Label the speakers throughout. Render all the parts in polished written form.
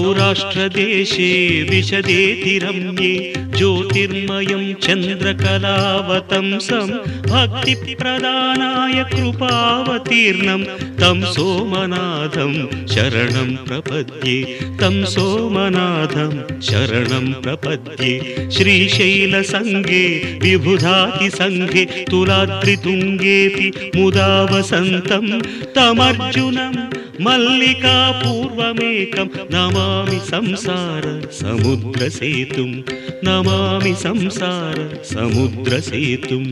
Speaker 1: सौराष्ट्रदेशे विशदेति रम्ये ज्योतिर्मयं चन्द्रकलावतंसं भक्तिप्रदानाय कृपावतीर्णं तं सोमनाथं शरणं प्रपद्ये तं सोमनाथं शरणं प्रपद्ये। श्रीशैलसङ्गे विबुधातिसङ्गे तुलाद्रितुङ्गेऽपि मुदा वसन्तं तमर्जुनं मल्लिकापूर्वमेकं नमामि संसार समुद्रसेतुं नमामि संसार समुद्रसेतुम्।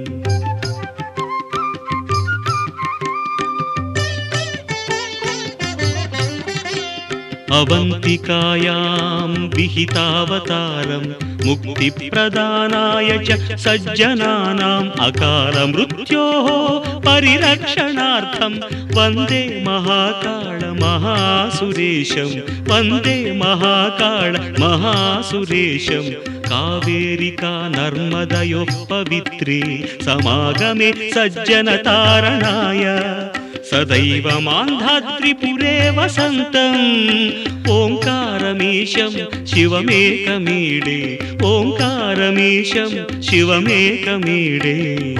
Speaker 1: अवन्तिकायां विहितावतारं मुक्तिप्रदानाय च सज्जनानाम् अकालमृत्योः परिरक्षणार्थं वन्दे महाकाल महासुरेशं वन्दे महाकाल महासुरेशं। कावेरिका नर्मदयोः पवित्रे समागमे सज्जनतारणाय सदैव मान्धात्रिपुरे वसन्तम् ओङ्कारमीशं शिवमेकमीडे ओङ्कारमीशं शिवमेकमीडे।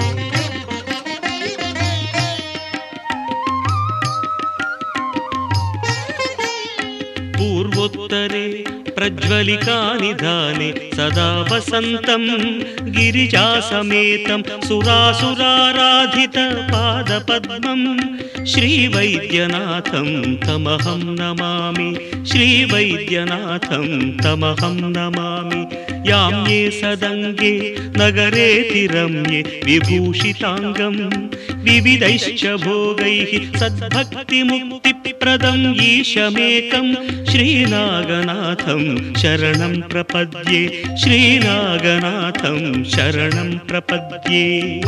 Speaker 1: पूर्वोत्तरे प्रज्वलिकानिधाने सदा वसन्तं गिरिजासमेतं सुरासुराराधितपादपद्मं श्रीवैद्यनाथं तमहं नमामि श्रीवैद्यनाथं तमहं नमामि। याम्ये सदङ्गे नगरेति रम्ये विभूषिताङ्गं विविधैश्च भोगैः सद्भक्तिमुक्तिप्रदम् ईशमेकं श्रीनागनाथं शरणं प्रपद्ये श्रीनागनाथं शरणं प्रपद्ये।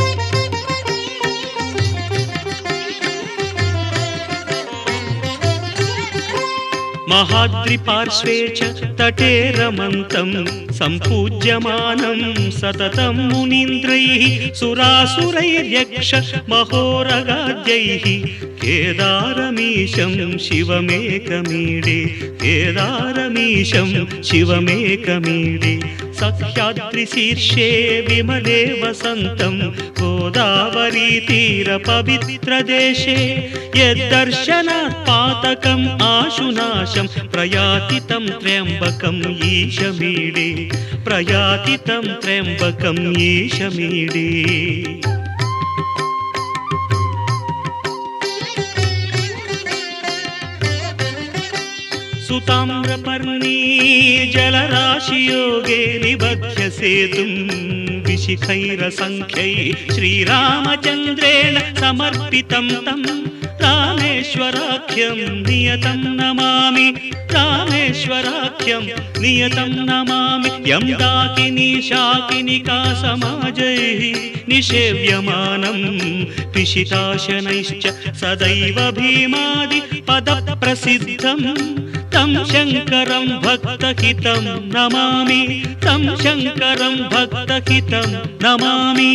Speaker 1: महाद्रिपार्श्वे च तटे रमन्तं सम्पूज्यमानं सततं मुनीन्द्रैः सुरासुरैर्यक्ष महोरगाद्यैः केदारमीशं शिवमेकमीडे केदारमीशं शिवमेकमीडे। सह्याद्रिशीर्षे विमले वसन्तं गोदावरीतीरपवित्रदेशे यद्दर्शनात् पातकम् आशुनाशं प्रयाति तं त्र्यम्बकम् ईशमीडे प्रयाति तं त्र्यम्बकम् ईशमीडे। सुताम्रपर्णी जलराशियोगे निबध्य सेतुं विशिखैरसङ्ख्यै श्रीरामचन्द्रेण समर्पितं तं रामेश्वराख्यं नियतं नमामि रामेश्वराख्यं नियतं नमामि। यं दाकिनी शाकिनिका समाजैः निषेव्यमानं पिशिताशनैश्च सदैव भीमादि पदप्रसिद्धं तं शङ्करं भक्तहितं नमामि तं शङ्करं भक्तहितं नमामि।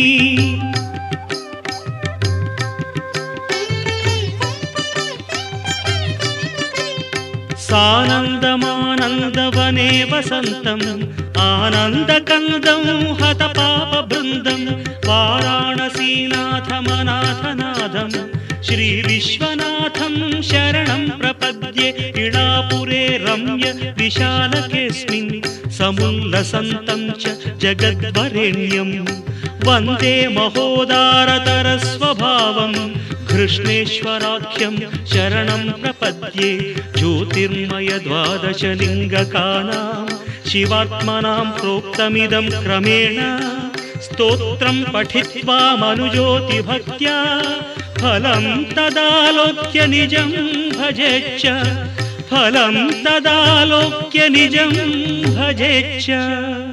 Speaker 1: सानन्दमानन्दवने वसन्तम् आनन्दकन्दं हतपापबृन्दं वाराणसीनाथमनाथनाथं श्रीविश्वनाथं शरणं प्रपद्ये। इडापुरे रम्य विशालकेऽस्मिन् समुल्लसन्तं च जगद्वरेण्यं वन्दे महोदारतरस्वभावं कृष्णेश्वराख्यं शरणं प्रपद्ये। ज्योतिर्मय द्वादशलिङ्गकानां शिवात्मनां प्रोक्तमिदं क्रमेण स्तोत्रं पठित्वा मनुज्योतिभक्त्या फलं तदालोक्य निजं भजेच्च फलं तदालोक्य निजं भजेच्च।